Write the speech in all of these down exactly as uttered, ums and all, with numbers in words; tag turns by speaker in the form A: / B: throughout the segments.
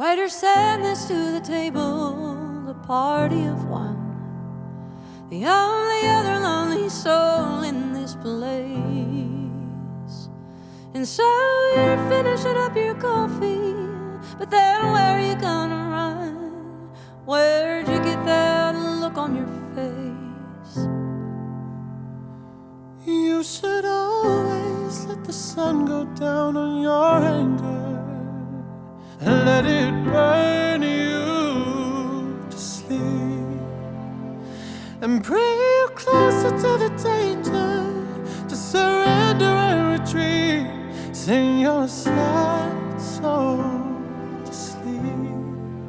A: Invite her sadness to the table, a party of one, the only other lonely soul in this place. And so you're finishing up your coffee, but then where are you gonna run? Where'd you get that look on your face?
B: You should always let the sun go down on your anger and let it burn you to sleep, and bring you closer to the danger, to surrender and retreat. Sing your sad soul to sleep.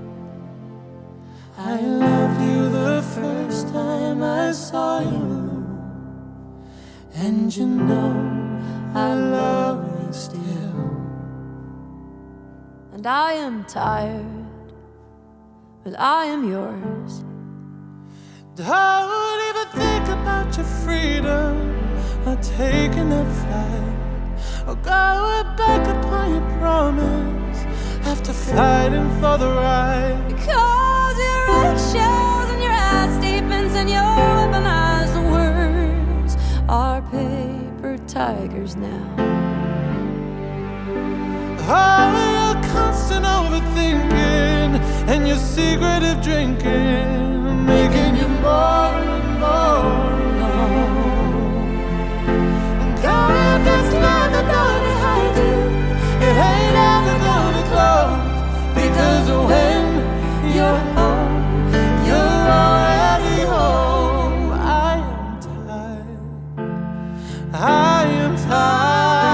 B: I loved you the first time I saw you, and you know I love you still.
A: And I am tired, but I am yours.
B: Don't even think about your freedom, or taking that flight, or going back upon your promise after fighting for the right.
A: Because your eggshells and your ass statements and your weaponized words are paper tigers now.
B: Oh, your constant overthinking and your secretive drinking, making you more and more alone. And God, that's never gonna hide you, it ain't ever gonna close, because when you're home, you're already home. I am tired, I am tired.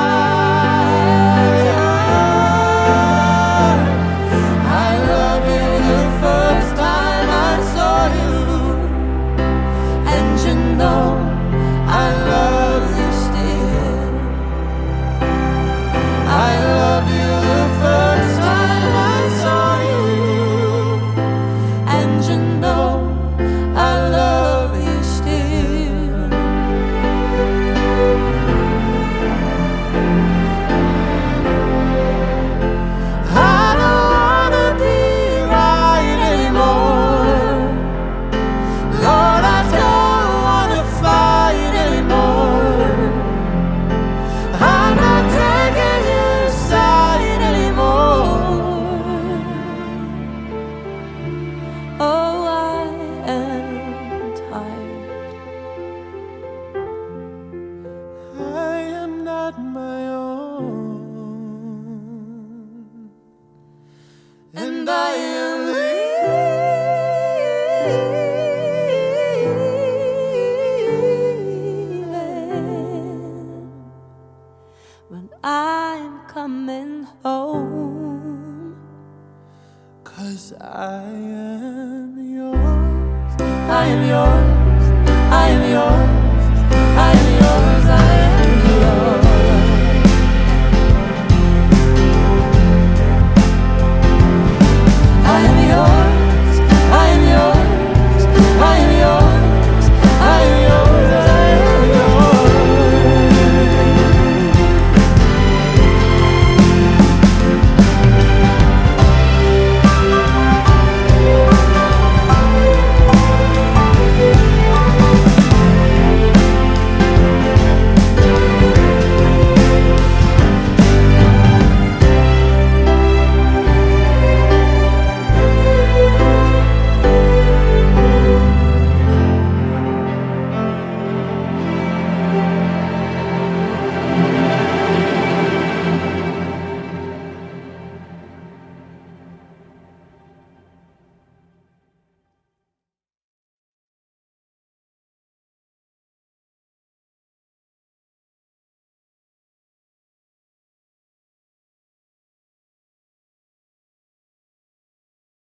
B: My own, and I am
A: leaving when I'm coming home.
B: 'Cause I am yours,
A: I am yours, I am yours.